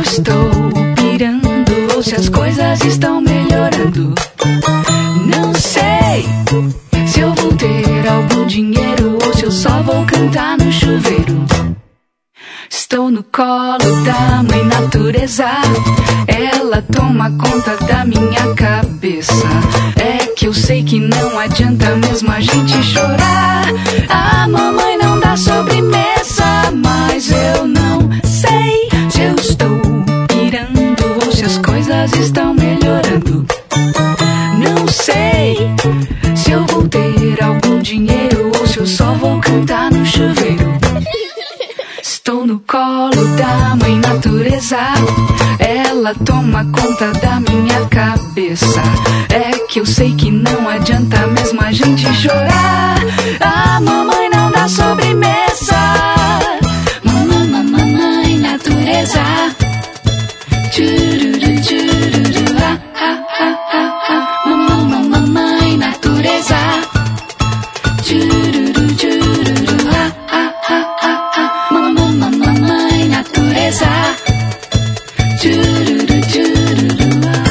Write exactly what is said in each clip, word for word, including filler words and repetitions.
estou pirando ou se as coisas estão melhorando. Não sei se eu vou ter algum dinheiro ou se eu só vou cantar no chuveiro. Estou no colo da mãe natureza, ela toma conta da minha cabeça. É que eu sei que não adianta mesmo a gente chorar. A mamãe não dá sobremesa, mas eu não sei se eu estou pirando ou se as coisas estão melhorando. Não sei se eu vou ter algum dinheiro ou se eu só vou cantar no chuveiro. Estou no colo da mãe natureza, ela toma conta da minha cabeça. É que eu sei que não adianta mesmo a gente chorar. A mamãe não dá sobremesa. Mamãe, mamãe, natureza. Tchururu, tchururu, ah, ah, ah, ah, ah. Mamãe, mamãe, natureza. Tchururu, tchururu, ah, ah, ah, ah, ah. Mamãe, natureza. Tchururu, tchururu, ah.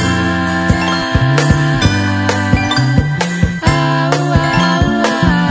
Ah, ah, ah,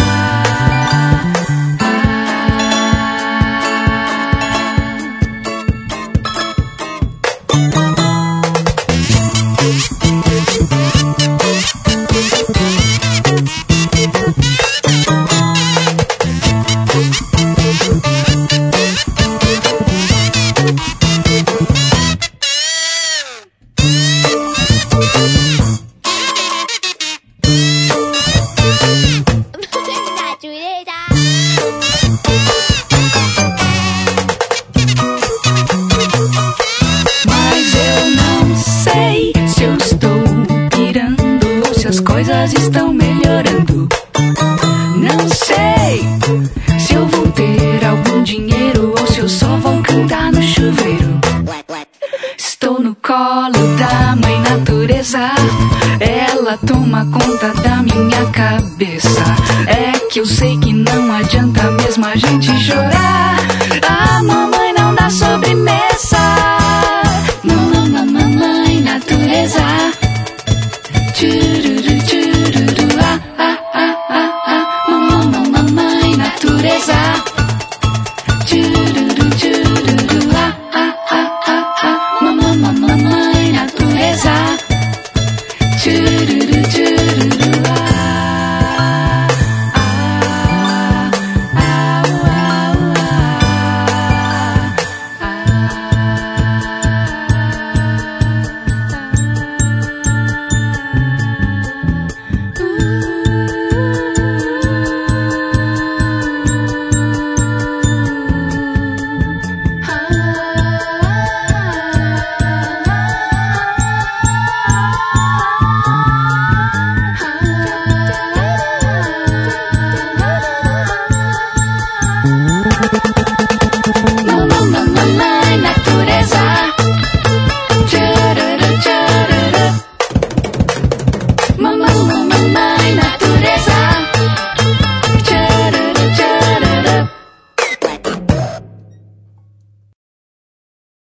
Mas eu não sei se eu estou pirando ou se as coisas estão melhorando. Não sei se eu vou ter algum dinheiro ou se eu só vou cantar no chuveiro. Estou no colo da mãe natureza, ela toma conta da minha cabeça. É que eu sei que não adianta mesmo a gente chorar.